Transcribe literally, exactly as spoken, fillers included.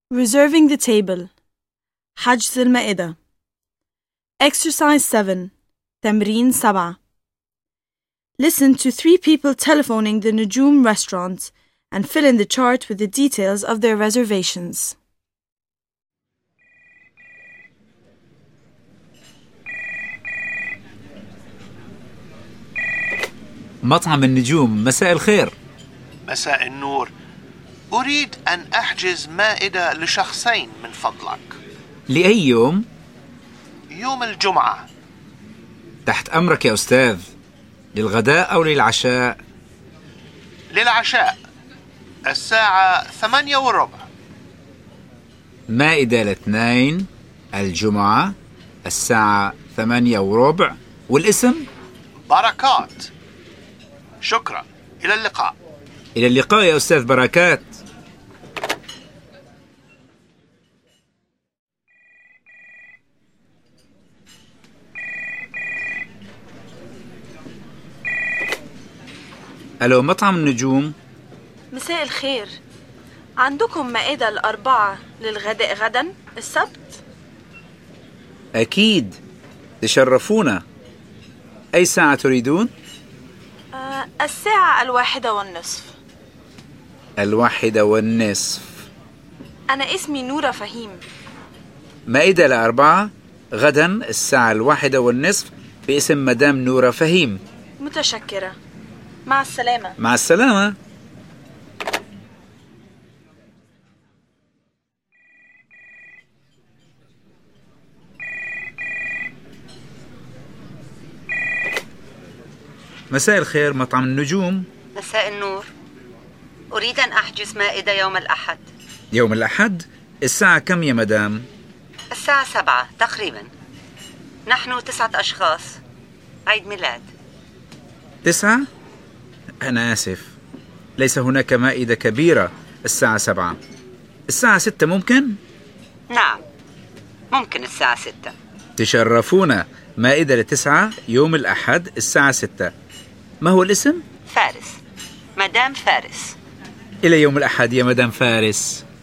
Reserving the table. حجز المائدة. Exercise seven. تمرين سبعة. Listen to three people telephoning the Nujum restaurant and fill in the chart with the details of their reservations. مطعم النجوم، مساء الخير. مساء النور. أريد أن أحجز مائدة لشخصين من فضلك. لأي يوم؟ يوم الجمعة. تحت أمرك يا أستاذ. للغداء أو للعشاء؟ للعشاء، الساعة ثمانية وربع. مائدة لاثنين، الجمعة، الساعة ثمانية وربع. والاسم؟ بركات. شكرا، إلى اللقاء. إلى اللقاء يا أستاذ بركات. ألو، مطعم النجوم. مساء الخير. عندكم مائدة الأربعة للغداء غدا السبت؟ أكيد، تشرفونا. أي ساعة تريدون؟ آه الساعة الواحدة والنصف. الواحدة والنصف. أنا اسمي نورة فهيم. مائدة لأربعة غدا الساعة الواحدة والنصف باسم مدام نورة فهيم. متشكرة. مع السلامة. مع السلامة. مساء الخير، مطعم النجوم. مساء النور. أريد أن أحجز مائدة يوم الأحد. يوم الأحد؟ الساعة كم يا مدام؟ الساعة سبعة تقريبا. نحن تسعة أشخاص. عيد ميلاد. تسعة؟ أنا آسف، ليس هناك مائدة كبيرة الساعة سبعة. الساعة ستة ممكن؟ نعم، ممكن الساعة ستة. تشرفونا. مائدة لتسعة يوم الأحد الساعة ستة. ما هو الاسم؟ فارس. مدام فارس. إلى يوم الأحد يا مدام فارس.